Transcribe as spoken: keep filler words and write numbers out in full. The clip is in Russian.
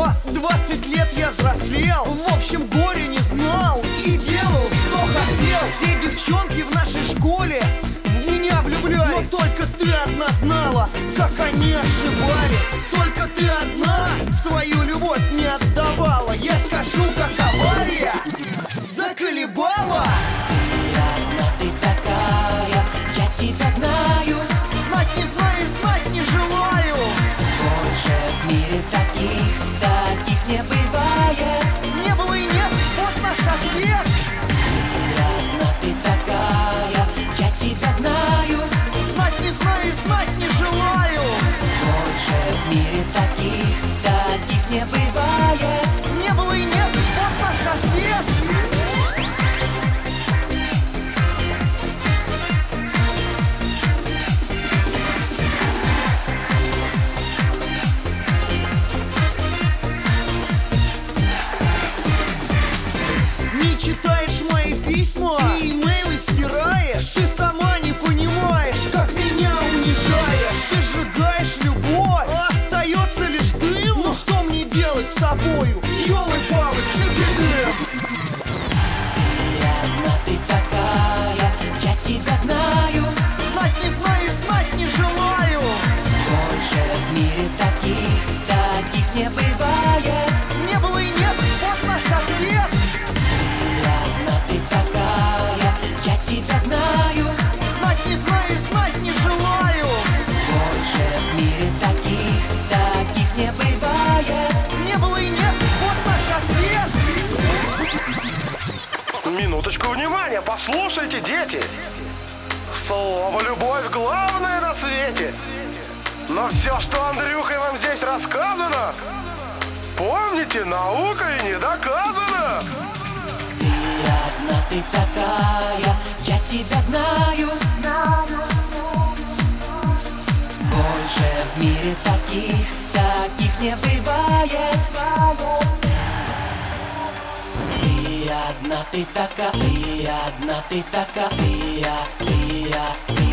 рос. Двадцать лет я взрослел, в общем горе не знал и делал, что хотел. Все девчонки в нашей школе в меня влюблялись, но только ты одна знала, как они ошибались. Только ты одна свою любовь не отдавала. Я скажу, как авария заколебала. Ты одна, ты такая, я тебя знаю. Знать не знаю и знать не желаю. Больше в мире таких, таких не бывает. Не было и нет, вот наш ответ. Ты одна, ты такая, я тебя знаю. Знать не знаю и знать не желаю. Больше в мире таких, таких не бывает. Не было и нет, вот наш ответ. Не читаешь мои письма, ты имейлы стираешь. Ты сама не понимаешь, как меня унижаешь. Ты сжигаешь любовь, а остается лишь дым. Ну что мне делать с тобою, ёлы-палы, шибеды? Ты одна, ты такая, я тебя знаю. Знать не знаю и знать не желаю. Больше в мире таких, таких не бывает. Не было и нет, вот наш ответ. Ты одна, ты такая, я тебя знаю. Знать не знаю и знать не желаю. Больше в мире таких, таких не бывает. Не было и нет, вот наш ответ. Минуточку внимания, послушайте, дети. Слово «любовь» главное на свете. Но все, что Андрюхой вам здесь рассказано, помните, наукой не доказано. Ты одна, ты такая, я тебя знаю. Больше в мире таких, таких не бывает. Ты одна, ты такая, ты одна, ты такая, ты, я, ты, я, ты